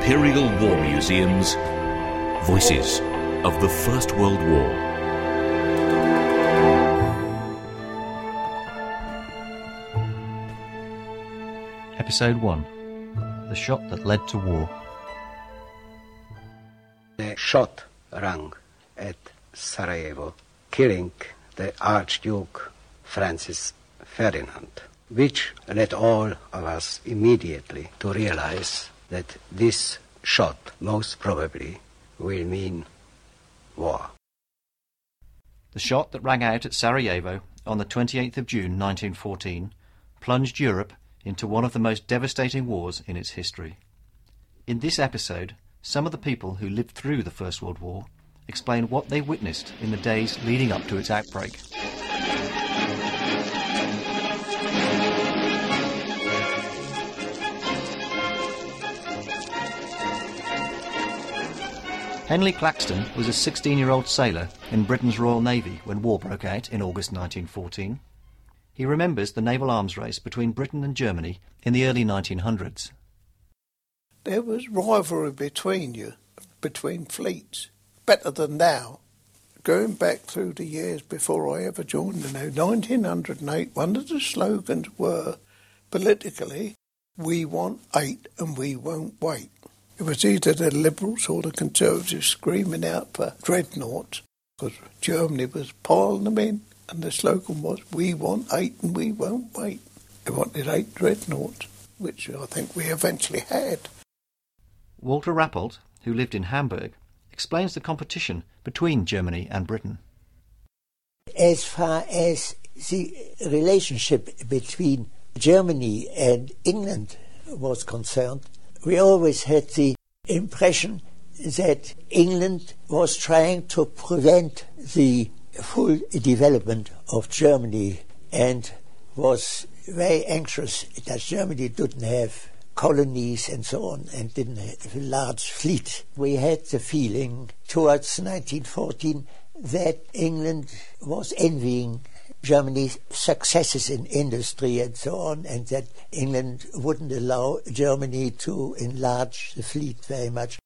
Imperial War Museum's Voices of the First World War. Episode 1. The Shot That Led to War. The shot rang at Sarajevo, killing the Archduke Francis Ferdinand, which led all of us immediately to realize that this shot most probably will mean war. The shot that rang out at Sarajevo on the 28th of June 1914 plunged Europe into one of the most devastating wars in its history. In this episode, some of the people who lived through the First World War explain what they witnessed in the days leading up to its outbreak. Henley Claxton was a 16-year-old sailor in Britain's Royal Navy when war broke out in August 1914. He remembers the naval arms race between Britain and Germany in the early 1900s. There was rivalry between fleets, better than now. Going back through the years before I ever joined the Navy, 1908, one of the slogans were, politically, we want 8 and we won't wait. It was either the Liberals or the Conservatives screaming out for dreadnoughts, because Germany was piling them in, and the slogan was, we want 8 and we won't wait. They wanted 8 dreadnoughts, which I think we eventually had. Walter Rappold, who lived in Hamburg, explains the competition between Germany and Britain. As far as the relationship between Germany and England was concerned, we always had the impression that England was trying to prevent the full development of Germany and was very anxious that Germany didn't have colonies and so on and didn't have a large fleet. We had the feeling towards 1914 that England was envying Germany's successes in industry and so on, and that England wouldn't allow Germany to enlarge the fleet very much.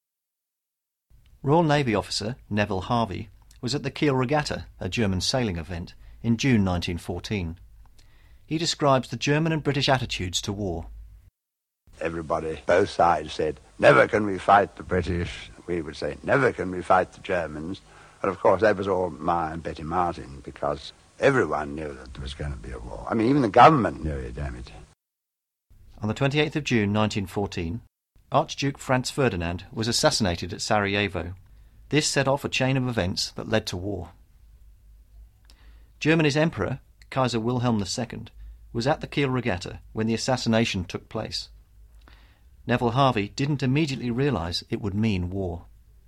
Royal Navy officer Neville Harvey was at the Kiel Regatta, a German sailing event, in June 1914. He describes the German and British attitudes to war. Everybody, both sides said, never can we fight the British. We would say, never can we fight the Germans. But of course that was all Ma and Betty Martin, because everyone knew that there was going to be a war. I mean, even the government knew it, damn it. On the 28th of June 1914, Archduke Franz Ferdinand was assassinated at Sarajevo. This set off a chain of events that led to war. Germany's Emperor, Kaiser Wilhelm II, was at the Kiel Regatta when the assassination took place. Neville Harvey didn't immediately realise it would mean war.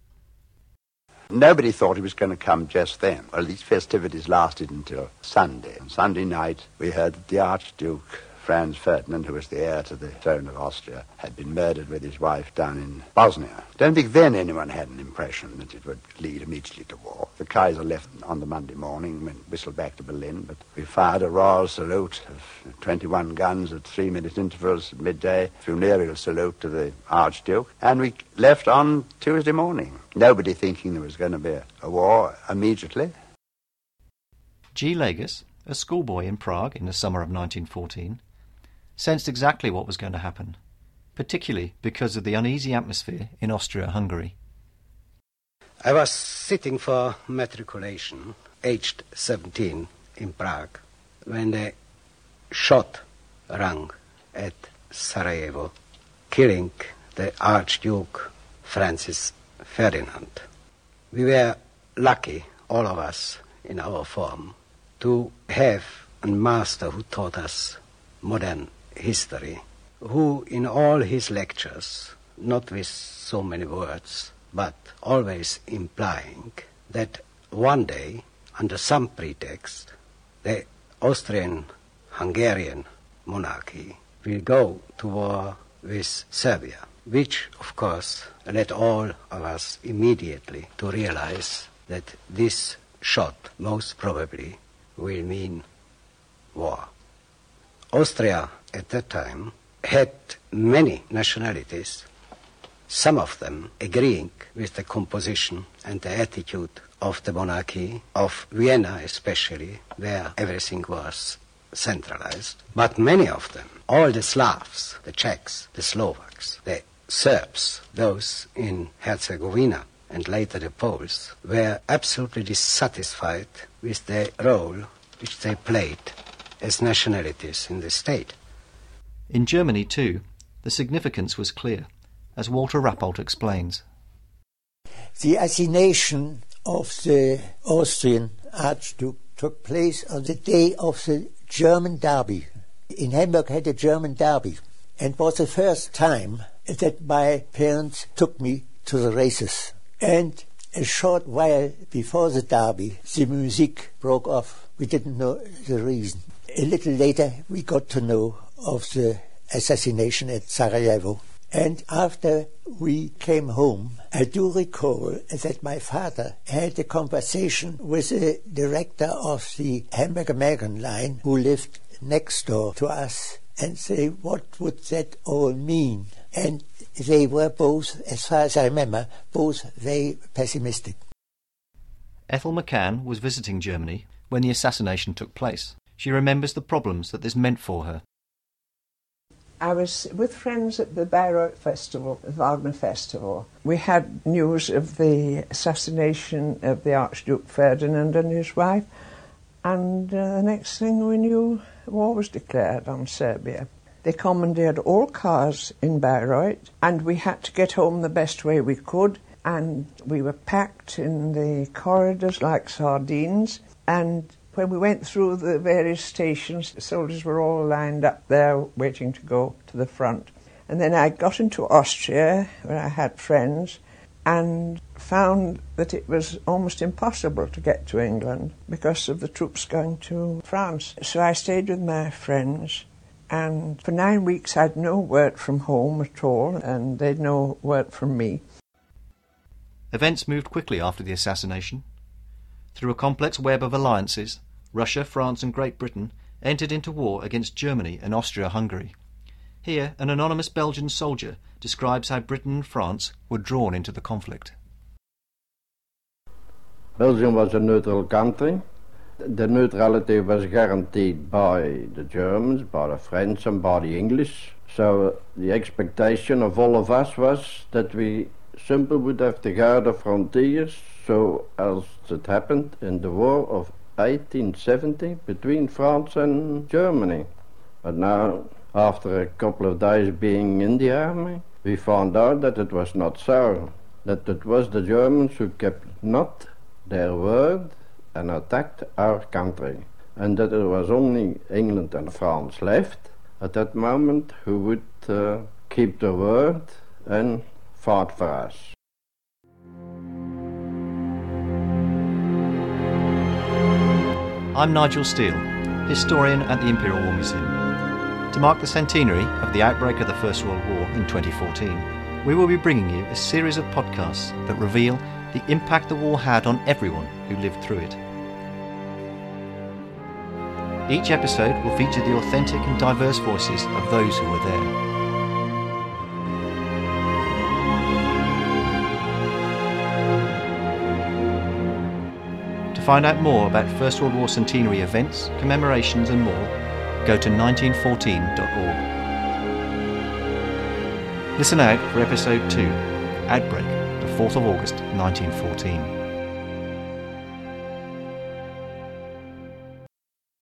Nobody thought it was going to come just then. Well, these festivities lasted until Sunday. On Sunday night, we heard that the Archduke Franz Ferdinand, who was the heir to the throne of Austria, had been murdered with his wife down in Bosnia. Don't think then anyone had an impression that it would lead immediately to war. The Kaiser left on the Monday morning, went whistled back to Berlin, but we fired a royal salute of 21 guns at 3-minute intervals at midday, funereal salute to the Archduke, and we left on Tuesday morning. Nobody thinking there was going to be a war immediately. G. Legis, a schoolboy in Prague in the summer of 1914, sensed exactly what was going to happen, particularly because of the uneasy atmosphere in Austria-Hungary. I was sitting for matriculation, aged 17, in Prague, when the shot rang at Sarajevo, killing the Archduke Francis Ferdinand. We were lucky, all of us in our form, to have a master who taught us modern history, who in all his lectures, not with so many words, but always implying that one day, under some pretext, the Austrian-Hungarian monarchy will go to war with Serbia, which, of course, led all of us immediately to realize that this shot most probably will mean war. Austria at that time had many nationalities, some of them agreeing with the composition and the attitude of the monarchy, of Vienna especially, where everything was centralized. But many of them, all the Slavs, the Czechs, the Slovaks, the Serbs, those in Herzegovina, and later the Poles, were absolutely dissatisfied with the role which they played as nationalities in the state. In Germany, too, the significance was clear, as Walter Rappold explains. The assassination of the Austrian Archduke took place on the day of the German Derby. In Hamburg had a German Derby, and was the first time that my parents took me to the races. And a short while before the derby, the music broke off. We didn't know the reason. A little later, we got to know of the assassination at Sarajevo. And after we came home, I do recall that my father had a conversation with the director of the Hamburg American line, who lived next door to us, and say, what would that all mean? And they were both, as far as I remember, both very pessimistic. Ethel McCann was visiting Germany when the assassination took place. She remembers the problems that this meant for her. I was with friends at the Bayreuth Festival, the Wagner Festival. We had news of the assassination of the Archduke Ferdinand and his wife, and the next thing we knew, war was declared on Serbia. They commandeered all cars in Bayreuth, and we had to get home the best way we could, and we were packed in the corridors like sardines, and when we went through the various stations, the soldiers were all lined up there waiting to go to the front. And then I got into Austria, where I had friends, and found that it was almost impossible to get to England because of the troops going to France. So I stayed with my friends, and for 9 weeks I'd no word from home at all, and they'd no word from me. Events moved quickly after the assassination. Through a complex web of alliances, Russia, France and Great Britain entered into war against Germany and Austria-Hungary. Here, an anonymous Belgian soldier describes how Britain and France were drawn into the conflict. Belgium was a neutral country. The neutrality was guaranteed by the Germans, by the French and by the English. So the expectation of all of us was that we simply would have to guard the frontiers, so as it happened in the war of 1870 between France and Germany. But now, after a couple of days being in the army, we found out that it was not so, that it was the Germans who kept not their word and attacked our country, and that it was only England and France left at that moment who would keep the word and fought for us. I'm Nigel Steele, historian at the Imperial War Museum. To mark the centenary of the outbreak of the First World War in 2014, we will be bringing you a series of podcasts that reveal the impact the war had on everyone who lived through it. Each episode will feature the authentic and diverse voices of those who were there. To find out more about First World War centenary events, commemorations and more, go to 1914.org. Listen out for episode 2, Outbreak, the 4th of August 1914.